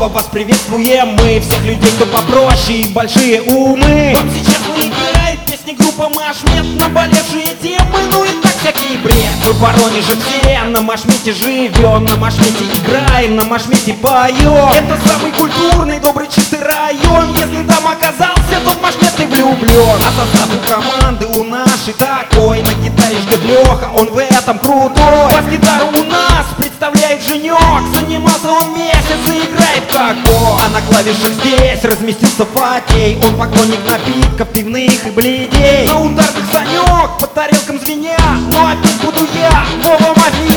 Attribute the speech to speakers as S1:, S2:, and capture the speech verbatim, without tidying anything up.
S1: снова вас приветствуем мы, всех людей, кто попроще и большие умы. Вам сейчас играет песни группа Машмет, наболевшие темы, ну и так всякий бред. Мы в Воронеже все на Машмете живем, на Машмете играем, на Машмете поем. Это самый культурный, добрый, чистый район. Если там оказался, то в Машмет ты влюблен. А состав у команды у нашей такой: на гитаре ждет Леха, он в этом крутой. Бас-гитару у нас представляет Женек, занимался он месяц и играет как бог. А на клавишах здесь разместился Фатей, он поклонник напитков пивных и бледей. На ударных Санек, по тарелкам звеня, ну опять буду я, Вова Мафия.